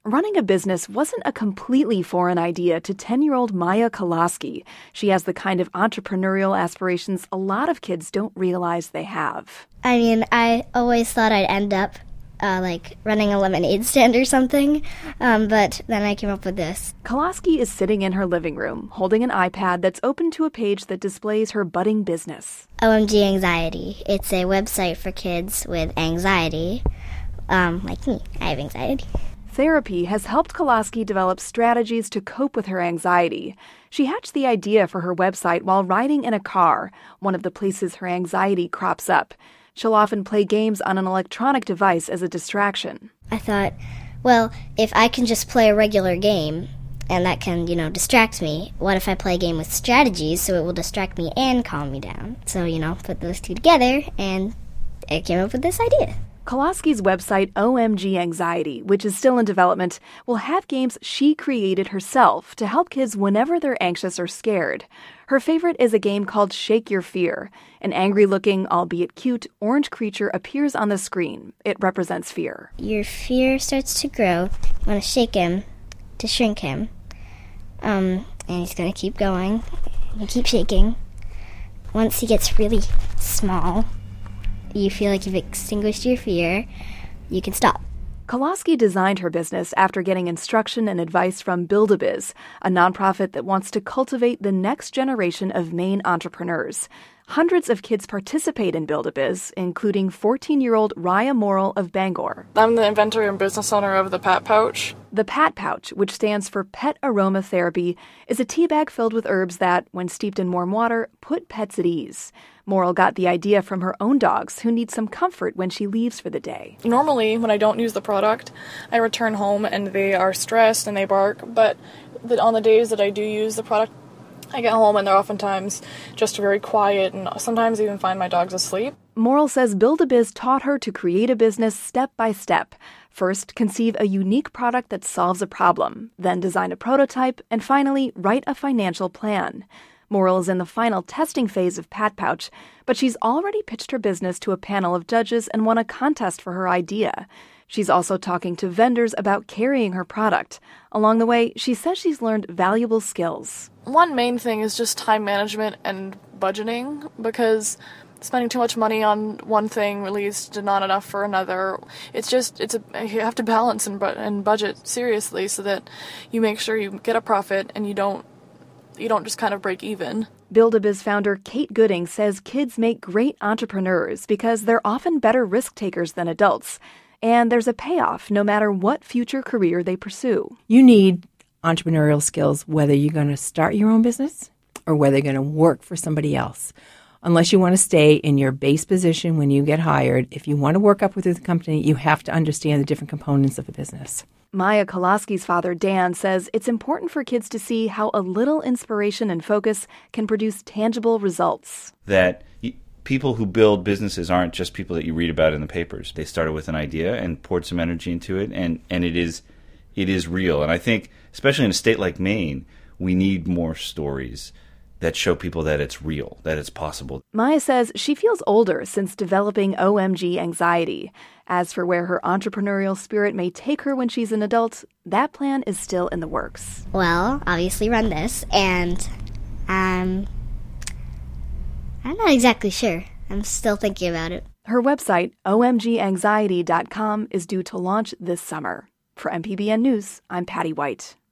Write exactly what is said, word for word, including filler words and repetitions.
Running a business wasn't a completely foreign idea to ten-year-old Maya Kolaski. She has the kind of entrepreneurial aspirations a lot of kids don't realize they have. I mean, I always thought I'd end up uh, like running a lemonade stand or something, um, but then I came up with this. Kolaski is sitting in her living room, holding an iPad that's open to a page that displays her budding business. O M G Anxiety. It's a website for kids with anxiety, um, like me. I have anxiety. Therapy has helped Kolaski develop strategies to cope with her anxiety. She hatched the idea for her website while riding in a car, one of the places her anxiety crops up. She'll often play games on an electronic device as a distraction. I thought, well, if I can just play a regular game, and that can, you know, distract me, what if I play a game with strategies so it will distract me and calm me down? So, you know, put those two together, and I came up with this idea. Kolaski's website, O M G Anxiety, which is still in development, will have games she created herself to help kids whenever they're anxious or scared. Her favorite is a game called Shake Your Fear. An angry-looking, albeit cute, orange creature appears on the screen. It represents fear. Your fear starts to grow. You want to shake him to shrink him. Um, and he's going to keep going. You keep shaking. Once he gets really small, you feel like you've extinguished your fear, you can stop. Kolaski designed her business after getting instruction and advice from Build-A-Biz, a nonprofit that wants to cultivate the next generation of Maine entrepreneurs. Hundreds of kids participate in Build-A-Biz, including fourteen-year-old Raya Morrill of Bangor. I'm the inventor and business owner of the Pat Pouch. The Pat Pouch, which stands for Pet Aroma Therapy, is a tea bag filled with herbs that, when steeped in warm water, put pets at ease. Morrill got the idea from her own dogs, who need some comfort when she leaves for the day. Normally, when I don't use the product, I return home and they are stressed and they bark, but on the days that I do use the product, I get home and they're oftentimes just very quiet and sometimes even find my dogs asleep. Morrill says Build-A-Biz taught her to create a business step by step. First, conceive a unique product that solves a problem, then design a prototype, and finally, write a financial plan. Morrill is in the final testing phase of Pat Pouch, but she's already pitched her business to a panel of judges and won a contest for her idea. She's also talking to vendors about carrying her product. Along the way, she says she's learned valuable skills. One main thing is just time management and budgeting, because spending too much money on one thing really is not enough for another. It's just, it's a, you have to balance and, and budget seriously so that you make sure you get a profit and you don't you don't just kind of break even. Build-A-Biz founder Kate Gooding says kids make great entrepreneurs because they're often better risk takers than adults. And there's a payoff no matter what future career they pursue. You need entrepreneurial skills whether you're going to start your own business or whether you're going to work for somebody else. Unless you want to stay in your base position when you get hired, if you want to work up with the company, you have to understand the different components of a business. Maya Kolaski's father, Dan, says it's important for kids to see how a little inspiration and focus can produce tangible results. That people who build businesses aren't just people that you read about in the papers. They started with an idea and poured some energy into it, and, and it is it is real. And I think, especially in a state like Maine, we need more stories that show people that it's real, that it's possible. Maya says she feels older since developing O M G Anxiety. As for where her entrepreneurial spirit may take her when she's an adult, that plan is still in the works. Well, obviously run this, and um, I'm not exactly sure. I'm still thinking about it. Her website, O M G anxiety dot com, is due to launch this summer. For M P B N News, I'm Patty White.